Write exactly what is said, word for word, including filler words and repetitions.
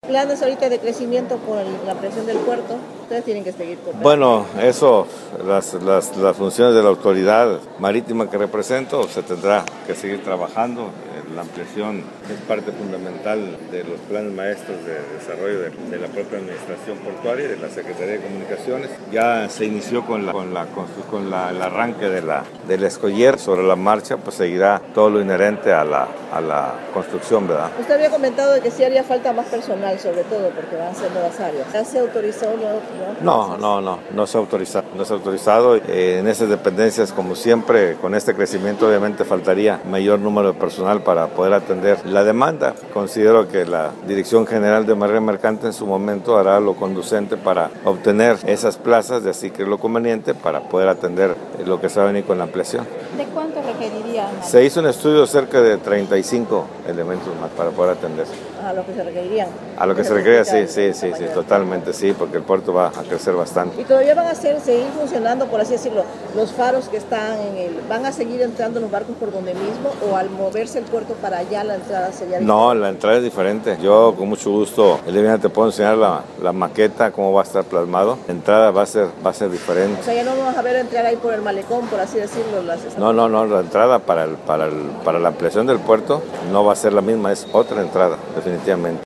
planes ahorita de crecimiento por la ampliación del puerto? Ustedes tienen que seguir con... Bueno, eso, las, las, las funciones de la autoridad marítima que represento, se tendrá que seguir trabajando. La ampliación es parte fundamental de los planes maestros de desarrollo de, de la propia administración portuaria y de la Secretaría de Comunicaciones. Ya se inició con, la, con, la, con la, el arranque de la, del escoller. Sobre la marcha, pues seguirá todo lo inherente a la, a la construcción, ¿verdad? Usted había comentado de que sí haría falta más personal, sobre todo porque van a ser nuevas áreas. ¿Ya se autorizó? No, no, no, no, no se ha autorizado. No se ha autorizado. Eh, en esas dependencias, como siempre, con este crecimiento obviamente faltaría mayor número de personal para poder atender la demanda. Considero que la Dirección General de Marina Mercante en su momento hará lo conducente para obtener esas plazas, de así que es lo conveniente para poder atender lo que se va a venir con la ampliación. ¿De cuánto requeriría? Se hizo un estudio cerca de treinta y cinco elementos más para poder atender. A lo que se requerirían. A lo que se requiere, sí, sí, sí, sí, totalmente, sí, porque el puerto va a crecer bastante. ¿Y todavía van a ser, seguir funcionando, por así decirlo, los faros que están en el... ¿Van a seguir entrando los barcos por donde mismo o al moverse el puerto para allá la entrada sería diferente? No, la entrada es diferente. Yo con mucho gusto, Elena, te puedo enseñar la, la maqueta, cómo va a estar plasmado. La entrada va a ser, va a ser diferente. O sea, ya no vamos a ver entrar ahí por el malecón, por así decirlo. Las... No, no, no, la entrada para, el, para, el, para la ampliación del puerto no va a ser la misma, es otra entrada, definitivamente.